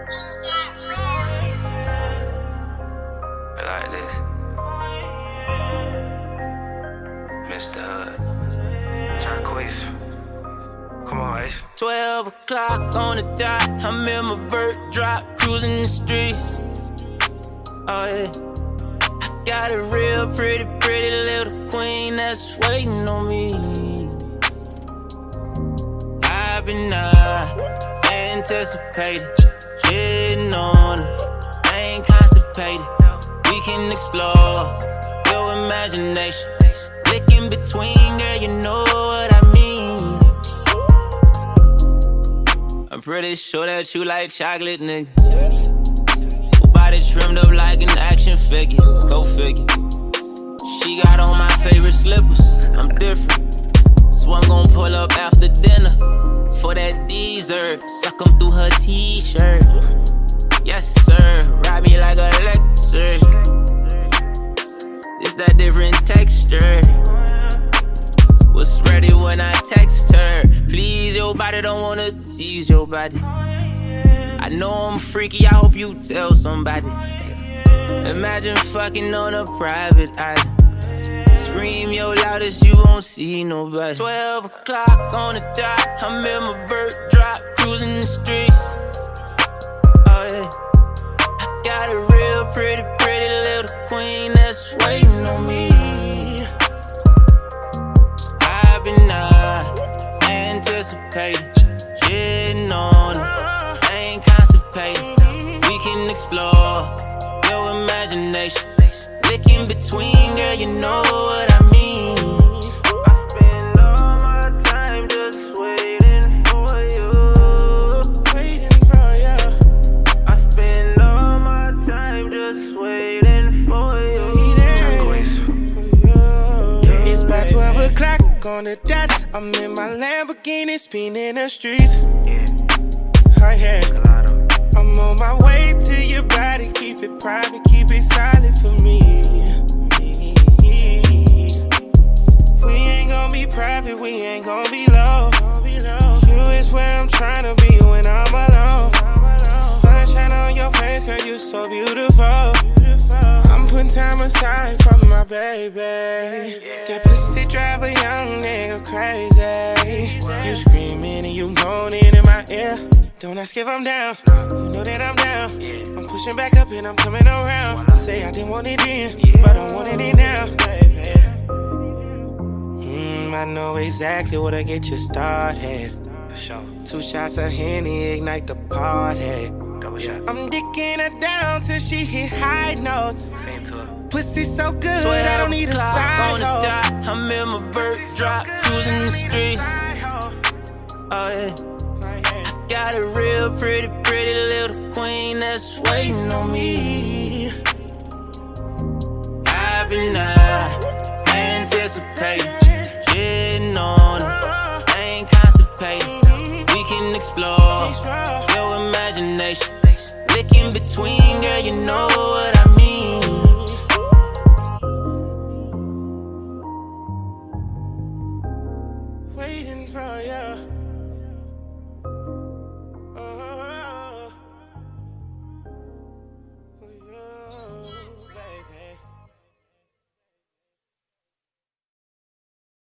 Like this. Mr. Hood. Jacquees. Come on, Ace. 12 o'clock on the dot. I'm in my vert drop, cruising the street. Oh yeah. I got a real pretty little queen that's waiting on me. I've been anticipating, getting on her. I ain't constipated. We can explore your imagination. Look in between, girl, you know what I mean. I'm pretty sure that you like chocolate, nigga. Body trimmed up like an action figure. Go figure. She got on my favorite slippers. I'm different. So I'm gon' pull up after dinner for that dessert. Suck 'em through her t-shirt. Yes, sir. Ride me like a lecture. It's that different texture. Was ready when I text her. Please your body, don't wanna tease your body. I know I'm freaky, I hope you tell somebody. Imagine fucking on a private island. Scream your loudest, you won't see nobody. 12 o'clock on the dot, I'm in my vert drop, cruising the street. Oh yeah. I got a real pretty little queen that's waiting on me. I've been anticipating, getting on her. I ain't constipated. We can explore your imagination. Look in between, girl, you know what I mean. I spend all my time just waiting for you. Waiting for you. I spend all my time just waiting for you. It's about 12 o'clock on the dot. I'm in my Lamborghini, spinning the streets. Oh yeah. I'm on my way to your body. Keep it private, keep it silent for me. We ain't gon' be private, we ain't gon' be low. You is where I'm tryna be when I'm alone. Sunshine on your face, girl, you so beautiful. I'm putting time aside for my baby. That pussy drive a young nigga crazy. You screaming and you moaning in my ear. Don't ask if I'm down, you know that I'm down. I'm pushing back up and I'm coming around. Say I didn't want it then, but I wanted it now. I know exactly what'll get you started. 2 shots of Henny, ignite the party. I'm dicking her down till she hit high notes. Pussy so good, I don't need a side hoe. I'm in my vert drop, cruising the street. Oh yeah. Got a real pretty little queen that's waiting on me. I've been anticipating, getting on her. I ain't constipated. We can explore your imagination. Look in between, girl, you know what I mean. Waiting for you.